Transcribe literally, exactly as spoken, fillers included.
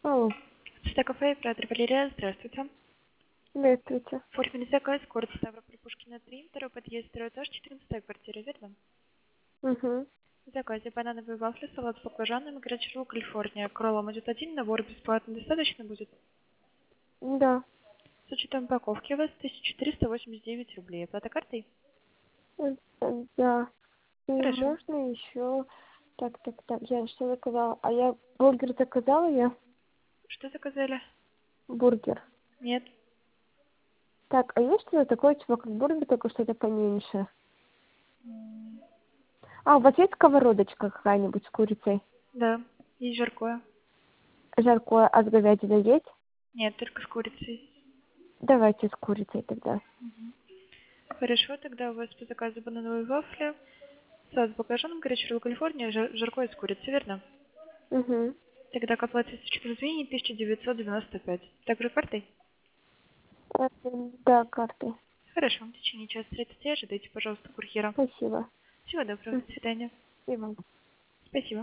Алло, Цвета кафе, оператор Валерия, здравствуйте. здравствуйте. Оформили заказ, город Ставрополь, Пушкина, три, второй подъезд, второй этаж, четырнадцатая квартира, верно? Угу. В заказе банановые вафли, салат с баклажанами, горячий ролл, Калифорния. Кроллом идет один, набор бесплатно достаточно будет? Да. С учетом упаковки у вас тысяча четыреста восемьдесят девять рублей. Оплата картой? Э, э, Да. И Хорошо. можно еще... Так, так, так, я что заказала? А я бургер заказала я? Что заказали? Бургер. Нет. Так, а есть что-то такое, типа как бургер, только что-то поменьше? М, А, у вас есть сковородочка какая-нибудь с курицей? Да, есть жаркое. Жаркое, а с говядиной есть? Нет, только с курицей. Давайте с курицей тогда. Мгм. Хорошо, тогда у вас по заказу банановые вафли, салат с баклажаном, горячий ролл, Калифорния, жар- жаркое с курицей, верно? Угу. Тогда к оплате с учетом изменений тысяча девятьсот девяносто пять. Также картой? Да, картой. Хорошо, в течение часа тридцати ожидайте, пожалуйста, курьера. Спасибо. Всего доброго, Мгм. до свидания. И вам. Спасибо.